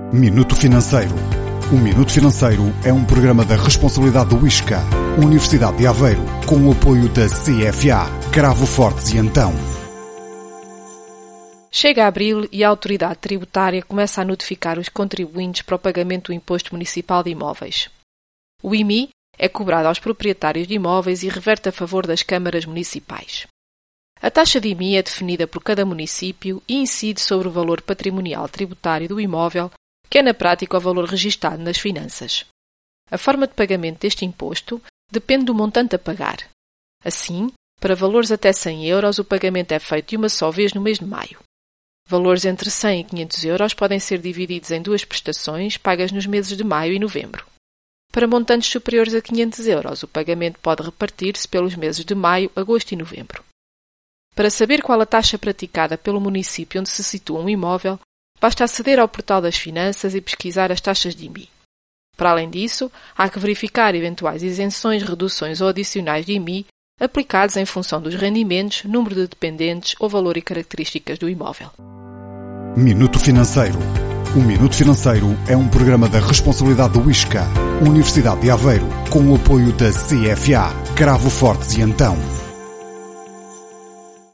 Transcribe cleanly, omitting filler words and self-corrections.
Minuto Financeiro. O Minuto Financeiro é um programa da responsabilidade do ISCA, Universidade de Aveiro, com o apoio da CFA, Cravo Fortes e Antão. Chega abril e a autoridade tributária começa a notificar os contribuintes para o pagamento do Imposto Municipal de Imóveis. O IMI é cobrado aos proprietários de imóveis e reverte a favor das câmaras municipais. A taxa de IMI é definida por cada município e incide sobre o valor patrimonial tributário do imóvel, que é na prática o valor registado nas finanças. A forma de pagamento deste imposto depende do montante a pagar. Assim, para valores até 100 euros, o pagamento é feito de uma só vez no mês de maio. Valores entre 100 e 500 euros podem ser divididos em duas prestações pagas nos meses de maio e novembro. Para montantes superiores a 500 euros, o pagamento pode repartir-se pelos meses de maio, agosto e novembro. Para saber qual a taxa praticada pelo município onde se situa um imóvel, basta aceder ao portal das finanças e pesquisar as taxas de IMI. Para além disso, há que verificar eventuais isenções, reduções ou adicionais de IMI aplicados em função dos rendimentos, número de dependentes ou valor e características do imóvel. Minuto Financeiro. O Minuto Financeiro é um programa da responsabilidade do ISCA, Universidade de Aveiro, com o apoio da CFA, Cravo Fortes e Antão.